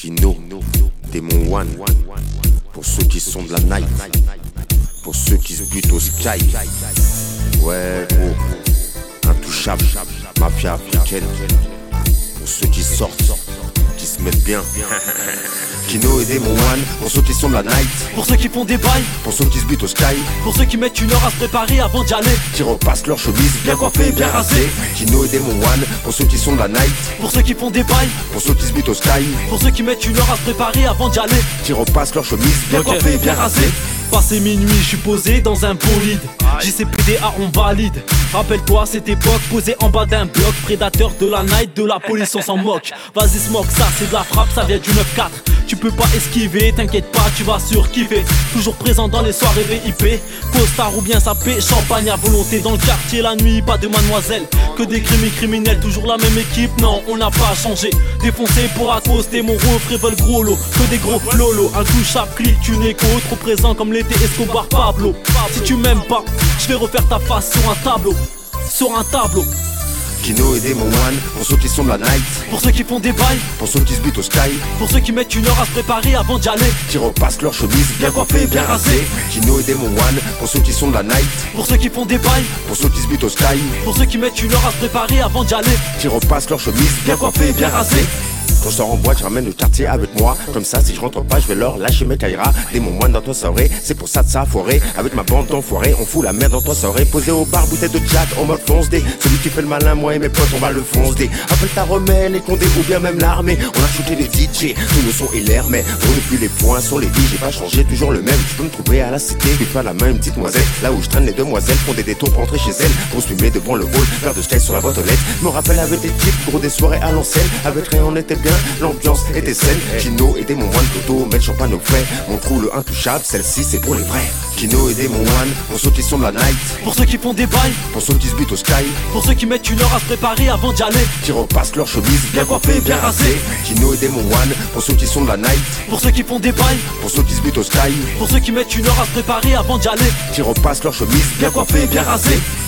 Kino, Démon One. Pour ceux qui sont de la night, pour ceux qui se butent au sky. Ouais gros, intouchable, mafia africaine. Pour ceux qui sortent, qui se mettent bien. Kino et Démon One, pour ceux qui sont de la night, pour ceux qui font des bails, pour ceux qui se butent au sky, pour ceux qui mettent une heure à se préparer avant d'y aller, qui repassent leur chemise bien coiffée et bien rasée. Kino et Démon One, pour ceux qui sont de la night, pour ceux qui font des bails, pour ceux qui se butent au sky, pour ceux qui mettent une heure à se préparer avant d'y aller, qui repassent leur chemise bien coiffée et bien rasée. Passé minuit, je suis posé dans un bolide. JCPDA on valide. Rappelle-toi cette époque, posé en bas d'un bloc. Prédateur de la night, de la police on s'en moque. Vas-y smoke, ça c'est de la frappe, ça vient du 9-4. Tu peux pas esquiver, t'inquiète pas, tu vas surkiffer. Toujours présent dans les soirées VIP. Costard ou bien sapé, champagne à volonté. Dans le quartier la nuit, pas de mademoiselle. Que des criminels, toujours la même équipe. Non, on n'a pas changé. Défoncé pour accoster, mon refrain veulent gros lot. Que des gros lolo, intouchable, clic, tu n'es qu'au trop présent comme l'été Escobar Pablo. Si tu m'aimes pas, je vais refaire ta face sur un tableau. Sur un tableau. Kino et Démon One, pour ceux qui sont de la night, pour ceux qui font des bails, pour ceux qui se butent au sky, pour ceux qui mettent une heure à se préparer avant d'y aller, qui repassent leur chemise bien coiffée et bien rasée. Kino et Démon One, pour ceux qui sont de la night, pour ceux qui font des bails, pour ceux qui se butent au sky, pour ceux qui mettent une heure à se préparer avant d'y aller, qui repassent leur chemise bien coiffée et bien rasée. Quand je sors en boîte, je ramène le quartier avec moi. Comme ça, si je rentre pas, je vais leur lâcher mes caïras. Démon One dans toi soirée, c'est pour ça de ça forêt. Avec ma bande d'enfoirés, on fout la merde dans toi soirée. Posé au bar, bouteille de Jack en mode fonce dé. Celui qui fait le malin, moi et mes potes, on va le fonce dé. Appelle ta remède, les condés ou bien même l'armée. On a shooté les DJ, tout le son est l'air, mais on depuis les points sur les billes. J'ai pas changé, toujours le même. Tu peux me trouver à la cité, puis pas la main, une petite noisette. Là où je traîne, les demoiselles font des détours pour rentrer chez elles. Grosse fumée devant le hall, verre de sky sur la boîte aux lettres. Je me rappelle avec les types, gros des soirées à l'ancienne. Avec rien, on était bien, l'ambiance était saine. Kino et Démon One, Toto, mettre champagne au frais. Mon trou le intouchable, celle-ci c'est pour les vrais. Kino et Démon One, pour ceux qui sont de la night, pour ceux qui font des bails, pour ceux qui se butent au sky, pour ceux qui mettent une heure à se préparer avant d'y aller, qui repassent leur chemise bien coiffée et bien rasée. Kino et Démon One, pour ceux qui sont de la night, pour ceux qui font des bails, pour ceux qui se butent au sky, pour ceux qui mettent une heure à se préparer avant d'y aller, qui repassent leur chemise bien coiffée et bien rasée.